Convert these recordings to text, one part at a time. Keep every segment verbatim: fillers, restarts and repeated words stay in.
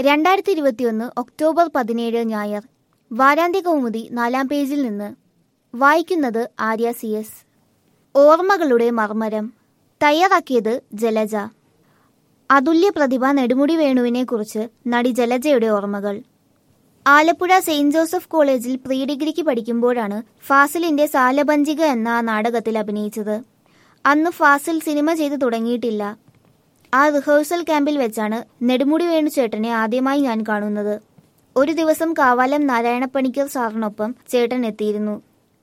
രണ്ടായിരത്തി ഇരുപത്തിയൊന്ന് ഒക്ടോബർ പതിനേഴ് ഞായർ. വാരാന്ത്യ കൗമുദി നാലാം പേജിൽ നിന്ന് വായിക്കുന്നത് ആര്യ സി എസ്. ഓർമ്മകളുടെ മർമ്മരം. തയ്യാറാക്കിയത് ജലജ. അതുല്യ പ്രതിഭ നെടുമുടി വേണുവിനെ കുറിച്ച് നടി ജലജയുടെ ഓർമ്മകൾ. ആലപ്പുഴ സെയിന്റ് ജോസഫ് കോളേജിൽ പ്രീ ഡിഗ്രിക്ക് പഠിക്കുമ്പോഴാണ് ഫാസിലിന്റെ സാലഭഞ്ജിക എന്ന ആ നാടകത്തിൽ അഭിനയിച്ചത്. അന്ന് ഫാസിൽ സിനിമ ചെയ്തു തുടങ്ങിയിട്ടില്ല. ആ റിഹേഴ്സൽ ക്യാമ്പിൽ വെച്ചാണ് നെടുമുടി വേണു ചേട്ടനെ ആദ്യമായി ഞാൻ കാണുന്നത്. ഒരു ദിവസം കാവാലം നാരായണപ്പണിക്കർ സാറിനൊപ്പം ചേട്ടൻ എത്തിയിരുന്നു.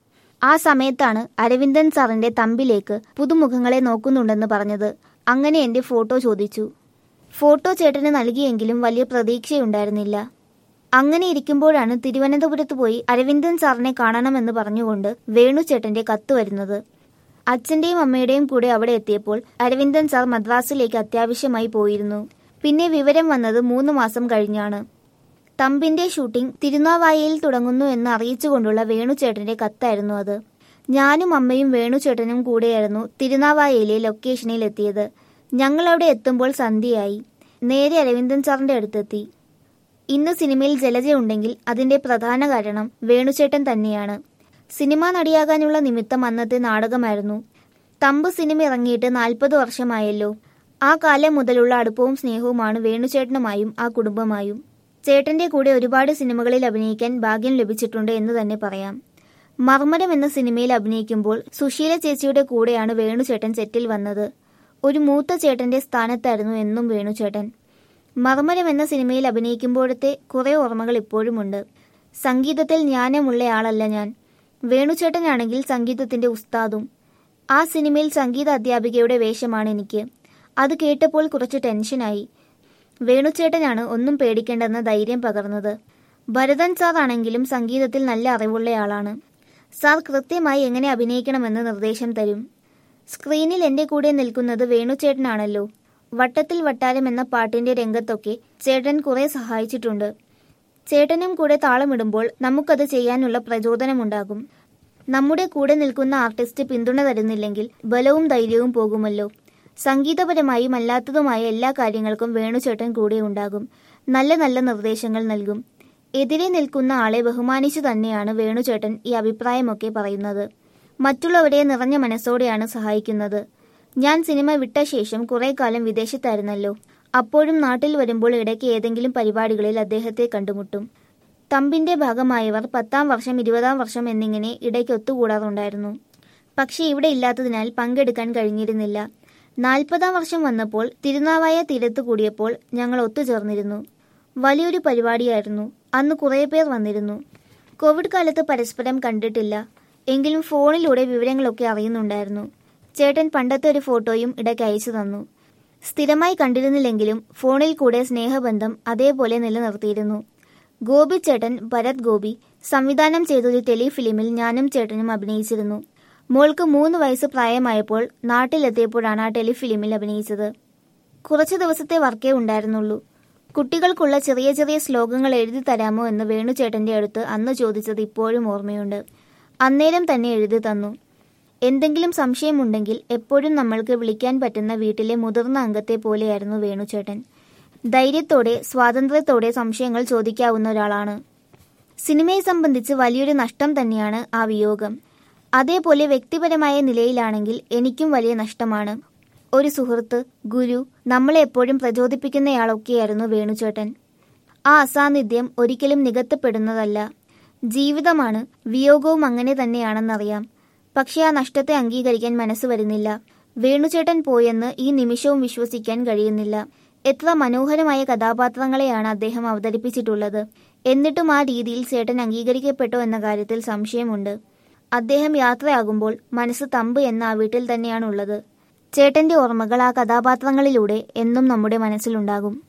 ആ സമയത്താണ് അരവിന്ദൻ സാറിന്റെ തമ്പിലേക്ക് പുതുമുഖങ്ങളെ നോക്കുന്നുണ്ടെന്ന് പറഞ്ഞത്. അങ്ങനെ എന്റെ ഫോട്ടോ ചോദിച്ചു. ഫോട്ടോ ചേട്ടന് നൽകിയെങ്കിലും വലിയ പ്രതീക്ഷയുണ്ടായിരുന്നില്ല. അങ്ങനെ ഇരിക്കുമ്പോഴാണ് തിരുവനന്തപുരത്ത് പോയി അരവിന്ദൻ സാറിനെ കാണണമെന്ന് പറഞ്ഞുകൊണ്ട് വേണു ചേട്ടന്റെ കത്ത് വരുന്നത്. അച്ഛന്റെയും അമ്മയുടെയും കൂടെ അവിടെ എത്തിയപ്പോൾ അരവിന്ദൻ സാർ മദ്രാസിലേക്ക് അത്യാവശ്യമായി പോയിരുന്നു. പിന്നെ വിവരം വന്നത് മൂന്ന് മാസം കഴിഞ്ഞാണ്. തമ്പിന്റെ ഷൂട്ടിംഗ് തിരുനാവായയിൽ തുടങ്ങുന്നു എന്ന് അറിയിച്ചുകൊണ്ടുള്ള വേണുചേട്ടന്റെ കത്തായിരുന്നു അത്. ഞാനും അമ്മയും വേണുചേട്ടനും കൂടെയായിരുന്നു തിരുനാവായയിലെ ലൊക്കേഷനിൽ എത്തിയത്. ഞങ്ങളവിടെ എത്തുമ്പോൾ സന്ധ്യയായി. നേരെ അരവിന്ദൻ സാറിന്റെ അടുത്തെത്തി. ഇന്ന് സിനിമയിൽ ജലജയുണ്ടെങ്കിൽ അതിന്റെ പ്രധാന കാരണം വേണുചേട്ടൻ തന്നെയാണ്. സിനിമാ നടിയാകാനുള്ള നിമിത്തം അന്നത്തെ നാടകമായിരുന്നു. തമ്പ് സിനിമ ഇറങ്ങിയിട്ട് നാൽപ്പത് വർഷമായല്ലോ. ആ കാലം മുതലുള്ള അടുപ്പവും സ്നേഹവുമാണ് വേണുചേട്ടനുമായും ആ കുടുംബമായും. ചേട്ടന്റെ കൂടെ ഒരുപാട് സിനിമകളിൽ അഭിനയിക്കാൻ ഭാഗ്യം ലഭിച്ചിട്ടുണ്ട് എന്ന് തന്നെ പറയാം. മർമ്മരം എന്ന സിനിമയിൽ അഭിനയിക്കുമ്പോൾ സുശീല ചേച്ചിയുടെ കൂടെയാണ് വേണുചേട്ടൻ സെറ്റിൽ വന്നത്. ഒരു മൂത്ത ചേട്ടന്റെ സ്ഥാനത്തായിരുന്നു എന്നും വേണുചേട്ടൻ. മർമ്മരം എന്ന സിനിമയിൽ അഭിനയിക്കുമ്പോഴത്തെ കുറെ ഓർമ്മകൾ ഇപ്പോഴുമുണ്ട്. സംഗീതത്തിൽ ജ്ഞാനമുള്ളയാളല്ല ഞാൻ. വേണുചേട്ടനാണെങ്കിൽ സംഗീതത്തിന്റെ ഉസ്താദും. ആ സിനിമയിൽ സംഗീത അധ്യാപികയുടെ വേഷമാണ് എനിക്ക്. അത് കേട്ടപ്പോൾ കുറച്ച് ടെൻഷനായി. വേണുചേട്ടനാണ് ഒന്നും പേടിക്കേണ്ടെന്ന ധൈര്യം പകർന്നത്. ഭരതൻ സാർ ആണെങ്കിലും സംഗീതത്തിൽ നല്ല അറിവുള്ളയാളാണ്. സാർ കൃത്യമായി എങ്ങനെ അഭിനയിക്കണമെന്ന് നിർദ്ദേശം തരും. സ്ക്രീനിൽ എന്റെ കൂടെ നിൽക്കുന്നത് വേണുചേട്ടനാണല്ലോ. വട്ടത്തിൽ വട്ടാരം എന്ന പാട്ടിന്റെ രംഗത്തൊക്കെ ചേട്ടൻ കുറെ സഹായിച്ചിട്ടുണ്ട്. ചേട്ടനും കൂടെ താളമിടുമ്പോൾ നമുക്കത് ചെയ്യാനുള്ള പ്രചോദനമുണ്ടാകും. നമ്മുടെ കൂടെ നിൽക്കുന്ന ആർട്ടിസ്റ്റ് പിന്തുണ തരുന്നില്ലെങ്കിൽ ബലവും ധൈര്യവും പോകുമല്ലോ. സംഗീതപരമായും അല്ലാത്തതുമായ എല്ലാ കാര്യങ്ങൾക്കും വേണുചേട്ടൻ കൂടെ ഉണ്ടാകും. നല്ല നല്ല നിർദ്ദേശങ്ങൾ നൽകും. എതിരെ നിൽക്കുന്ന ആളെ ബഹുമാനിച്ചു തന്നെയാണ് വേണുചേട്ടൻ ഈ അഭിപ്രായമൊക്കെ പറയുന്നത്. മറ്റുള്ളവരെ നിറഞ്ഞ മനസ്സോടെയാണ് സഹായിക്കുന്നത്. ഞാൻ സിനിമ വിട്ട ശേഷം കുറെ കാലം വിദേശത്തായിരുന്നല്ലോ. അപ്പോഴും നാട്ടിൽ വരുമ്പോൾ ഇടയ്ക്ക് ഏതെങ്കിലും പരിപാടികളിൽ അദ്ദേഹത്തെ കണ്ടുമുട്ടും. തമ്പിന്റെ ഭാഗമായവർ പത്താം വർഷം ഇരുപതാം വർഷം എന്നിങ്ങനെ ഇടയ്ക്ക് ഒത്തുകൂടാറുണ്ടായിരുന്നു. പക്ഷെ ഇവിടെ ഇല്ലാത്തതിനാൽ പങ്കെടുക്കാൻ കഴിഞ്ഞിരുന്നില്ല. നാൽപ്പതാം വർഷം വന്നപ്പോൾ തിരുനാവായ തീരത്ത് കൂടിയപ്പോൾ ഞങ്ങൾ ഒത്തുചേർന്നിരുന്നു. വലിയൊരു പരിപാടിയായിരുന്നു. അന്ന് കുറേ പേർ വന്നിരുന്നു. കോവിഡ് കാലത്ത് പരസ്പരം കണ്ടിട്ടില്ല. എങ്കിലും ഫോണിലൂടെ വിവരങ്ങളൊക്കെ അറിയുന്നുണ്ടായിരുന്നു. ചേട്ടൻ പണ്ടത്തെ ഒരു ഫോട്ടോയും ഇടയ്ക്ക് അയച്ചു തന്നു. സ്ഥിരമായി കണ്ടിരുന്നില്ലെങ്കിലും ഫോണിൽ കൂടെ സ്നേഹബന്ധം അതേപോലെ നിലനിർത്തിയിരുന്നു. ഗോപി ചേട്ടൻ, ഭരത് ഗോപി സംവിധാനം ചെയ്തൊരു ടെലിഫിലിമിൽ ഞാനും ചേട്ടനും അഭിനയിച്ചിരുന്നു. മോൾക്ക് മൂന്ന് വയസ്സ് പ്രായമായപ്പോൾ നാട്ടിലെത്തിയപ്പോഴാണ് ആ ടെലിഫിലിമിൽ അഭിനയിച്ചത്. കുറച്ചു ദിവസത്തെ വർക്കേ ഉണ്ടായിരുന്നുള്ളൂ. കുട്ടികൾക്കുള്ള ചെറിയ ചെറിയ ശ്ലോകങ്ങൾ എഴുതി തരാമോ എന്ന് വേണുചേട്ടന്റെ അടുത്ത് അന്ന് ചോദിച്ചത് ഇപ്പോഴും ഓർമ്മയുണ്ട്. അന്നേരം തന്നെ എഴുതി തന്നു. എന്തെങ്കിലും സംശയമുണ്ടെങ്കിൽ എപ്പോഴും നമ്മൾക്ക് വിളിക്കാൻ പറ്റുന്ന വീട്ടിലെ മുതിർന്ന അംഗത്തെ പോലെയായിരുന്നു വേണുചേട്ടൻ. ധൈര്യത്തോടെ സ്വാതന്ത്ര്യത്തോടെ സംശയങ്ങൾ ചോദിക്കാവുന്ന ഒരാളാണ്. സിനിമയെ സംബന്ധിച്ച് വലിയൊരു നഷ്ടം തന്നെയാണ് ആ വിയോഗം. അതേപോലെ വ്യക്തിപരമായ നിലയിലാണെങ്കിൽ എനിക്കും വലിയ നഷ്ടമാണ്. ഒരു സുഹൃത്ത്, ഗുരു, നമ്മളെ എപ്പോഴും പ്രചോദിപ്പിക്കുന്നയാളൊക്കെയായിരുന്നു വേണുചേട്ടൻ. ആ അസാന്നിധ്യം ഒരിക്കലും നികത്തപ്പെടുന്നതല്ല. ജീവിതമാണ്, വിയോഗവും അങ്ങനെ തന്നെയാണെന്നറിയാം. പക്ഷെ ആ നഷ്ടത്തെ അംഗീകരിക്കാൻ മനസ്സ് വരുന്നില്ല. വേണുചേട്ടൻ പോയെന്ന് ഈ നിമിഷവും വിശ്വസിക്കാൻ കഴിയുന്നില്ല. എത്ര മനോഹരമായ കഥാപാത്രങ്ങളെയാണ് അദ്ദേഹം അവതരിപ്പിച്ചിട്ടുള്ളത്. എന്നിട്ടും ആ രീതിയിൽ ചേട്ടൻ അംഗീകരിക്കപ്പെട്ടോ എന്ന കാര്യത്തിൽ സംശയമുണ്ട്. അദ്ദേഹം യാത്രയാകുമ്പോൾ മനസ്സ് തമ്പ് എന്ന ആ വീട്ടിൽ തന്നെയാണുള്ളത്. ചേട്ടന്റെ ഓർമ്മകൾ ആ കഥാപാത്രങ്ങളിലൂടെ എന്നും നമ്മുടെ മനസ്സിലുണ്ടാകും.